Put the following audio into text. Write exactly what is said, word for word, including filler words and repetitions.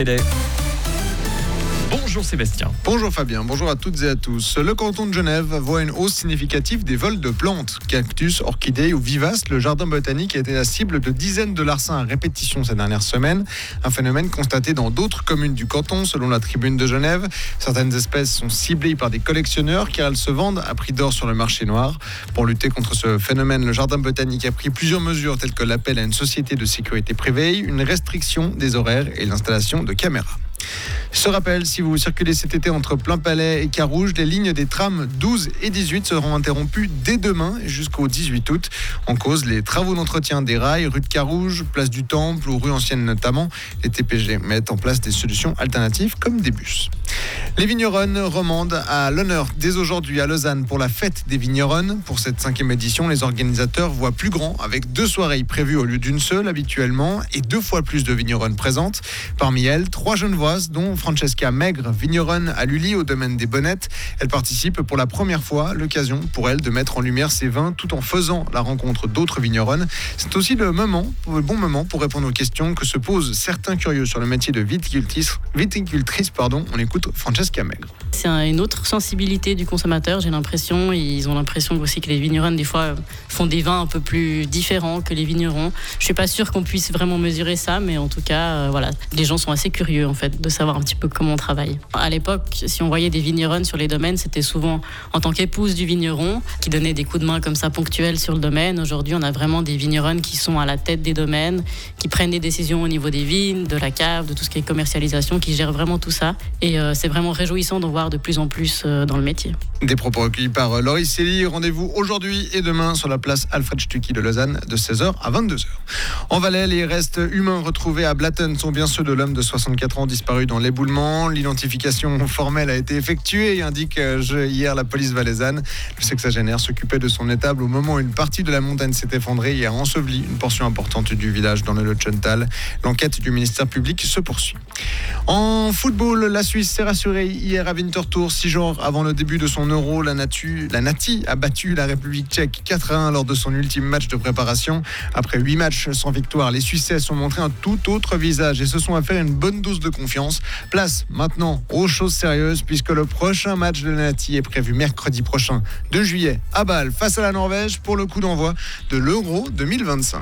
Bonjour Sébastien. Bonjour Fabien, bonjour à toutes et à tous. Le canton de Genève voit une hausse significative des vols de plantes. Cactus, orchidées ou vivaces, le jardin botanique a été la cible de dizaines de larcins à répétition ces dernières semaines. Un phénomène constaté dans d'autres communes du canton, selon la Tribune de Genève. Certaines espèces sont ciblées par des collectionneurs car elles se vendent à prix d'or sur le marché noir. Pour lutter contre ce phénomène, le jardin botanique a pris plusieurs mesures telles que l'appel à une société de sécurité privée, une restriction des horaires et l'installation de caméras. Je rappelle, si vous circulez cet été entre Plainpalais et Carouge, les lignes des trams douze et dix-huit seront interrompues dès demain jusqu'au dix-huit août. En cause, les travaux d'entretien des rails, rue de Carouge, place du Temple ou rue Ancienne notamment. Les T P G mettent en place des solutions alternatives comme des bus. Les vigneronnes romandent à l'honneur dès aujourd'hui à Lausanne pour la fête des vigneronnes. Pour cette cinquième édition, les organisateurs voient plus grand avec deux soirées prévues au lieu d'une seule habituellement et deux fois plus de vigneronnes présentes. Parmi elles, trois genevoises dont Francesca Maigre, vigneronne à Lully au domaine des Bonnettes. Elle participe pour la première fois, l'occasion pour elle de mettre en lumière ses vins tout en faisant la rencontre d'autres vigneronnes. C'est aussi le moment, le bon moment pour répondre aux questions que se posent certains curieux sur le métier de viticultrice. viticultrice pardon. On écoute Francesca Maigre. C'est une autre sensibilité du consommateur, j'ai l'impression. Ils ont l'impression aussi que les vigneronnes, des fois, font des vins un peu plus différents que les vignerons. Je suis pas sûre qu'on puisse vraiment mesurer ça, mais en tout cas, euh, voilà, les gens sont assez curieux en fait de savoir un petit peu comment on travaille. À l'époque, si on voyait des vigneronnes sur les domaines, c'était souvent en tant qu'épouse du vigneron qui donnait des coups de main comme ça ponctuels sur le domaine. Aujourd'hui, on a vraiment des vigneronnes qui sont à la tête des domaines, qui prennent des décisions au niveau des vignes, de la cave, de tout ce qui est commercialisation, qui gèrent vraiment tout ça. Et euh, c'est vraiment réjouissant d'en voir de plus en plus euh, dans le métier. Des propos recueillis par Laurie Célie. Rendez-vous aujourd'hui et demain sur la place Alfred Stucky de Lausanne de seize heures à vingt-deux heures. En Valais, les restes humains retrouvés à Blatten sont bien ceux de l'homme de soixante-quatre ans disparu dans l'éboulement. L'identification formelle a été effectuée, indique hier la police valaisanne. Le sexagénaire s'occupait de son étable au moment où une partie de la montagne s'est effondrée et a enseveli une portion importante du village dans le Lot-Schöntal. L'enquête du ministère public se poursuit. En football, la Suisse s'est rassurée hier à Winterthur, six jours avant le début de son Euro. La, Natu, la Nati a battu la République tchèque quatre à un lors de son ultime match de préparation. Après huit matchs sans victoire, les Suissais ont montré un tout autre visage et se sont affaire une bonne dose de confiance. Place maintenant aux choses sérieuses puisque le prochain match de la Nati est prévu mercredi prochain, deux juillet, à Bâle, face à la Norvège pour le coup d'envoi de l'Euro deux mille vingt-cinq.